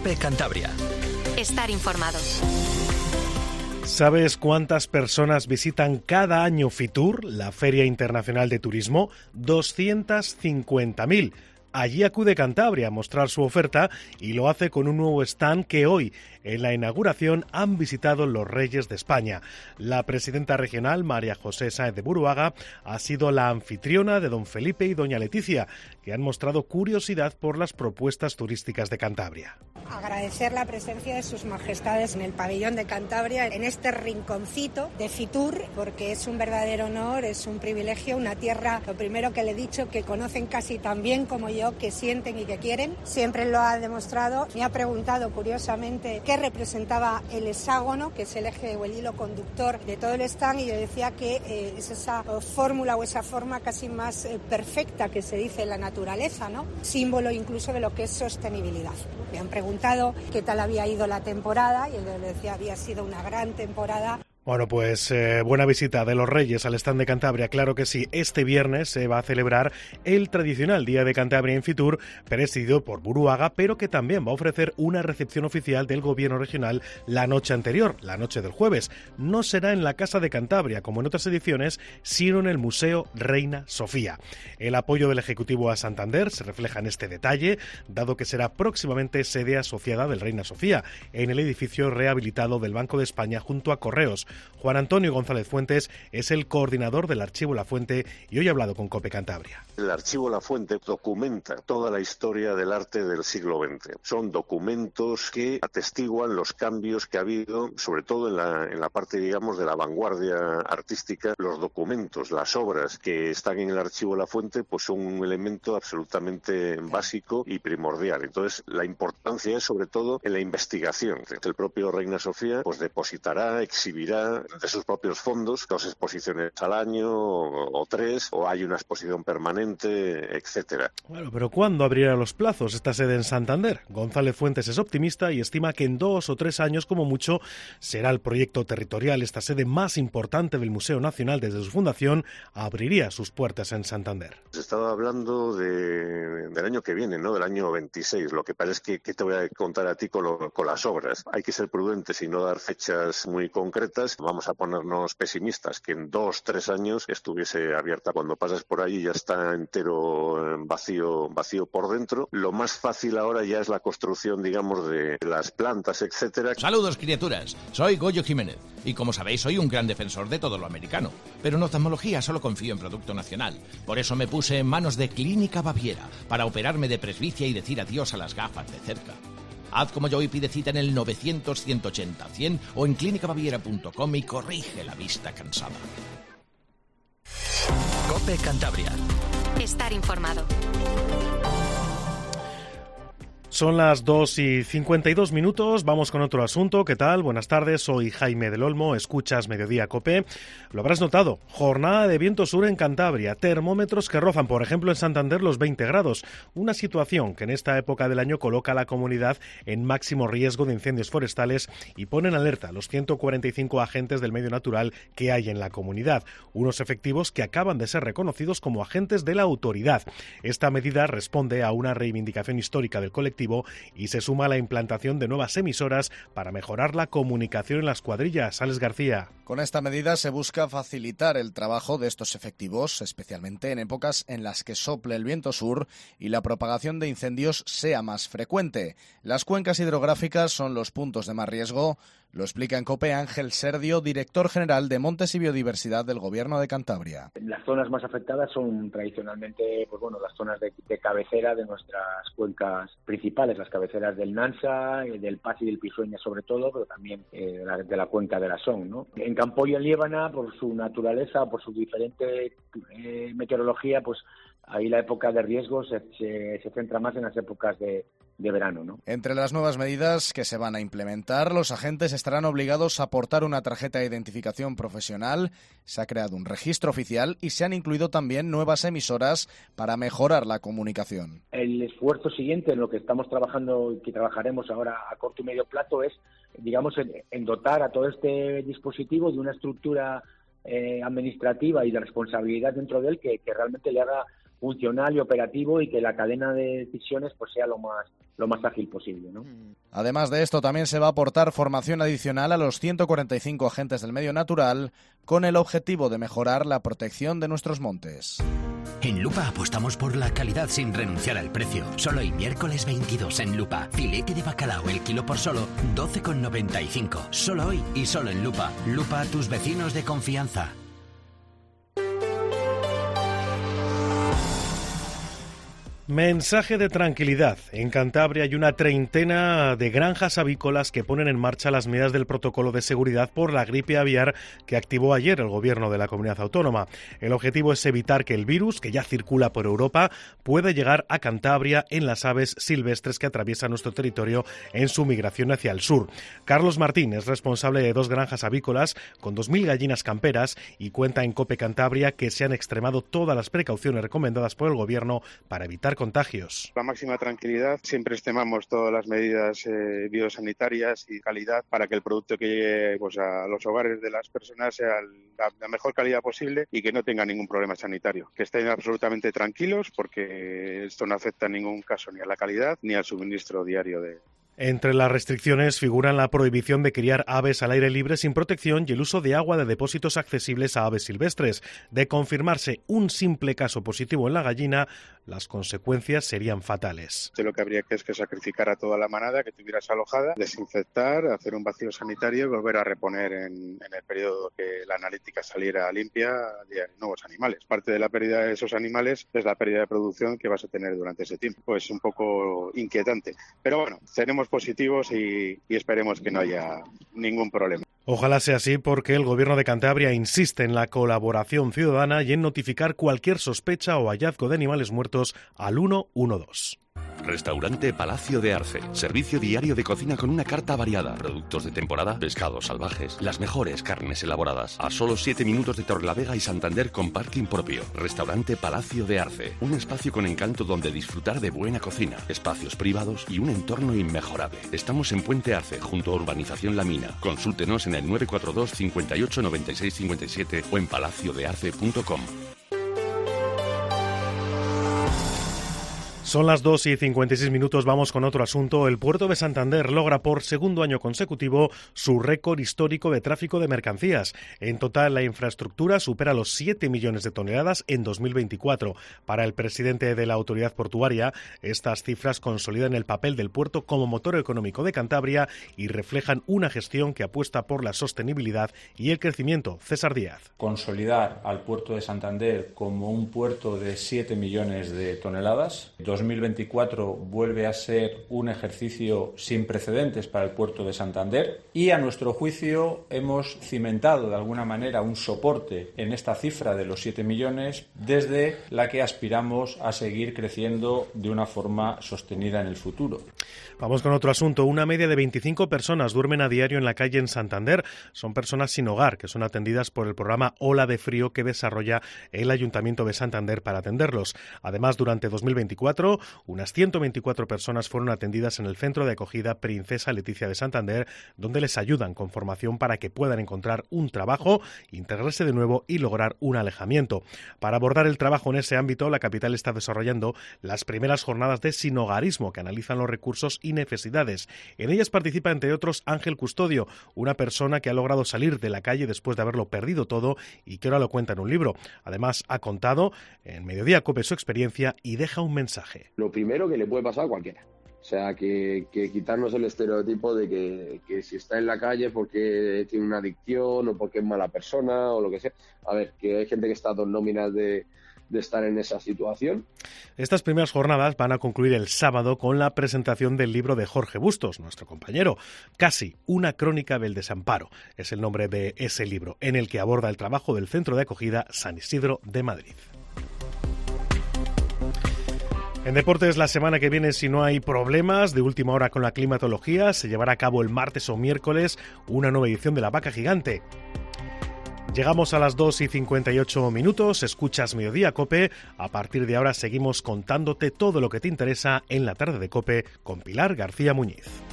COPE Cantabria. Estar informado. ¿Sabes cuántas personas visitan cada año Fitur, la Feria Internacional de Turismo? 250.000. Allí acude Cantabria a mostrar su oferta y lo hace con un nuevo stand que hoy, en la inauguración, han visitado los Reyes de España. La presidenta regional, María José Sáenz de Buruaga, ha sido la anfitriona de don Felipe y doña Leticia, que han mostrado curiosidad por las propuestas turísticas de Cantabria. Agradecer la presencia de sus majestades en el pabellón de Cantabria, en este rinconcito de Fitur, porque es un verdadero honor, es un privilegio, una tierra, lo primero que le he dicho, que conocen casi tan bien como yo, que sienten y que quieren. Siempre lo ha demostrado. Me ha preguntado curiosamente qué representaba el hexágono, que es el eje o el hilo conductor de todo el stand, y yo decía que es esa fórmula o esa forma casi más perfecta que se dice en la naturaleza, ¿no? Símbolo incluso de lo que es sostenibilidad. Me han preguntado qué tal había ido la temporada y yo le decía había sido una gran temporada. Bueno, pues buena visita de los Reyes al stand de Cantabria, claro que sí. Este viernes se va a celebrar el tradicional Día de Cantabria en Fitur, presidido por Buruaga, pero que también va a ofrecer una recepción oficial del Gobierno regional la noche anterior, la noche del jueves. No será en la Casa de Cantabria, como en otras ediciones, sino en el Museo Reina Sofía. El apoyo del Ejecutivo a Santander se refleja en este detalle, dado que será próximamente sede asociada del Reina Sofía, en el edificio rehabilitado del Banco de España junto a Correos. Juan Antonio González Fuentes es el coordinador del Archivo La Fuente y hoy ha hablado con COPE Cantabria. El Archivo La Fuente documenta toda la historia del arte del siglo XX. Son documentos que atestiguan los cambios que ha habido, sobre todo en la parte, digamos, de la vanguardia artística. Los documentos, las obras que están en el Archivo La Fuente, pues son un elemento absolutamente básico y primordial. Entonces, la importancia es sobre todo en la investigación. El propio Reina Sofía pues depositará, exhibirá de sus propios fondos 2 exposiciones al año o 3, o hay una exposición permanente, etcétera. Bueno, pero ¿cuándo abrirá los plazos esta sede en Santander? González Fuentes es optimista y estima que en 2 o 3 años como mucho será el proyecto territorial. Esta sede más importante del Museo Nacional desde su fundación abriría sus puertas en Santander. Se estaba hablando del año que viene, ¿no? Del año 26. Lo que pasa es que te voy a contar a ti con las obras. Hay que ser prudentes y no dar fechas muy concretas. Vamos a ponernos pesimistas, que en 2-3 años estuviese abierta. Cuando pasas por ahí ya está entero vacío por dentro. Lo más fácil ahora ya es la construcción, digamos, de las plantas, etcétera. Saludos, criaturas. Soy Goyo Jiménez y, como sabéis, soy un gran defensor de todo lo americano. Pero en oftalmología solo confío en producto nacional. Por eso me puse en manos de Clínica Baviera para operarme de presbicia y decir adiós a las gafas de cerca. Haz como yo y pide cita en el 900-180-100 o en clinicabaviera.com y corrige la vista cansada. COPE Cantabria. Estar informado. Son las 2:52. Vamos con otro asunto. ¿Qué tal? Buenas tardes, soy Jaime del Olmo, escuchas Mediodía COPE. Lo habrás notado, jornada de viento sur en Cantabria, termómetros que rozan, por ejemplo, en Santander los 20 grados. Una situación que en esta época del año coloca a la comunidad en máximo riesgo de incendios forestales y pone en alerta a los 145 agentes del medio natural que hay en la comunidad. Unos efectivos que acaban de ser reconocidos como agentes de la autoridad. Esta medida responde a una reivindicación histórica del colectivo y se suma a la implantación de nuevas emisoras para mejorar la comunicación en las cuadrillas. Alex García. Con esta medida se busca facilitar el trabajo de estos efectivos, especialmente en épocas en las que sople el viento sur y la propagación de incendios sea más frecuente. Las cuencas hidrográficas son los puntos de más riesgo. Lo explica en COPE Ángel Serdio, director general de Montes y Biodiversidad del Gobierno de Cantabria. Las zonas más afectadas son tradicionalmente las zonas de cabecera de nuestras cuencas principales, las cabeceras del Nansa, del Pas y del Pisueña sobre todo, pero también de la cuenca de la Son, ¿no? En Campo y en Liébana, por su naturaleza, por su diferente meteorología, pues ahí la época de riesgo se centra más en las épocas de verano, ¿no? Entre las nuevas medidas que se van a implementar, los agentes estarán obligados a aportar una tarjeta de identificación profesional, se ha creado un registro oficial y se han incluido también nuevas emisoras para mejorar la comunicación. El esfuerzo siguiente en lo que estamos trabajando y que trabajaremos ahora a corto y medio plazo es, digamos, en dotar a todo este dispositivo de una estructura administrativa y de responsabilidad dentro de él que realmente le haga funcional y operativo, y que la cadena de decisiones pues sea lo más ágil posible, ¿no? Además de esto, también se va a aportar formación adicional a los 145 agentes del medio natural con el objetivo de mejorar la protección de nuestros montes. En Lupa apostamos por la calidad sin renunciar al precio. Solo hoy, miércoles 22 en Lupa. Filete de bacalao el kilo por solo 12,95. Solo hoy y solo en Lupa. Lupa, tus vecinos de confianza. Mensaje de tranquilidad. En Cantabria hay una treintena de granjas avícolas que ponen en marcha las medidas del protocolo de seguridad por la gripe aviar que activó ayer el gobierno de la comunidad autónoma. El objetivo es evitar que el virus, que ya circula por Europa, pueda llegar a Cantabria en las aves silvestres que atraviesan nuestro territorio en su migración hacia el sur. Carlos Martín es responsable de 2 granjas avícolas con 2.000 gallinas camperas y cuenta en COPE Cantabria que se han extremado todas las precauciones recomendadas por el gobierno para evitar contagios. La máxima tranquilidad, siempre extremamos todas las medidas biosanitarias y calidad para que el producto que llegue pues, a los hogares de las personas sea la mejor calidad posible y que no tenga ningún problema sanitario. Que estén absolutamente tranquilos porque esto no afecta en ningún caso ni a la calidad ni al suministro diario de... Entre las restricciones figuran la prohibición de criar aves al aire libre sin protección y el uso de agua de depósitos accesibles a aves silvestres. De confirmarse un simple caso positivo en la gallina, las consecuencias serían fatales. Lo que habría que es que sacrificar a toda la manada que tuvieras alojada, desinfectar, hacer un vacío sanitario y volver a reponer en el periodo que la analítica saliera limpia de nuevos animales. Parte de la pérdida de esos animales es la pérdida de producción que vas a tener durante ese tiempo. Pues un poco inquietante. Pero bueno, tenemos positivos y esperemos que no haya ningún problema. Ojalá sea así porque el Gobierno de Cantabria insiste en la colaboración ciudadana y en notificar cualquier sospecha o hallazgo de animales muertos al 112. Restaurante Palacio de Arce. Servicio diario de cocina con una carta variada. Productos de temporada, pescados salvajes, las mejores carnes elaboradas. A solo 7 minutos de Torrelavega y Santander con parking propio. Restaurante Palacio de Arce. Un espacio con encanto donde disfrutar de buena cocina, espacios privados y un entorno inmejorable. Estamos en Puente Arce, junto a Urbanización La Mina. Consúltenos en el 942 58 96 57 o en palaciodearce.com. Son las 2:56, vamos con otro asunto. El puerto de Santander logra por segundo año consecutivo su récord histórico de tráfico de mercancías. En total, la infraestructura supera los 7 millones de toneladas en 2024. Para el presidente de la autoridad portuaria, estas cifras consolidan el papel del puerto como motor económico de Cantabria y reflejan una gestión que apuesta por la sostenibilidad y el crecimiento. César Díaz. Consolidar al puerto de Santander como un puerto de 7 millones de toneladas. 2024 vuelve a ser un ejercicio sin precedentes para el puerto de Santander y, a nuestro juicio, hemos cimentado de alguna manera un soporte en esta cifra de los 7 millones desde la que aspiramos a seguir creciendo de una forma sostenida en el futuro. Vamos con otro asunto. Una media de 25 personas duermen a diario en la calle en Santander. Son personas sin hogar que son atendidas por el programa Ola de Frío que desarrolla el Ayuntamiento de Santander para atenderlos. Además, durante 2024, unas 124 personas fueron atendidas en el centro de acogida Princesa Leticia de Santander, donde les ayudan con formación para que puedan encontrar un trabajo, integrarse de nuevo y lograr un alejamiento. Para abordar el trabajo en ese ámbito, la capital está desarrollando las primeras jornadas de sinhogarismo que analizan los recursos y necesidades. En ellas participa, entre otros, Ángel Custodio, una persona que ha logrado salir de la calle después de haberlo perdido todo y que ahora lo cuenta en un libro. Además, ha contado en Mediodía COPE su experiencia y deja un mensaje. Lo primero que le puede pasar a cualquiera. O sea, que quitarnos el estereotipo de que si está en la calle porque tiene una adicción o porque es mala persona o lo que sea. A ver, que hay gente que está a 2 nóminas de estar en esa situación. Estas primeras jornadas van a concluir el sábado con la presentación del libro de Jorge Bustos, nuestro compañero. Casi una crónica del desamparo es el nombre de ese libro, en el que aborda el trabajo del Centro de Acogida San Isidro de Madrid. En deportes, la semana que viene, si no hay problemas de última hora con la climatología, se llevará a cabo el martes o miércoles una nueva edición de La Vaca Gigante. Llegamos a las 2:58, escuchas Mediodía COPE. A partir de ahora seguimos contándote todo lo que te interesa en la tarde de COPE con Pilar García Muñiz.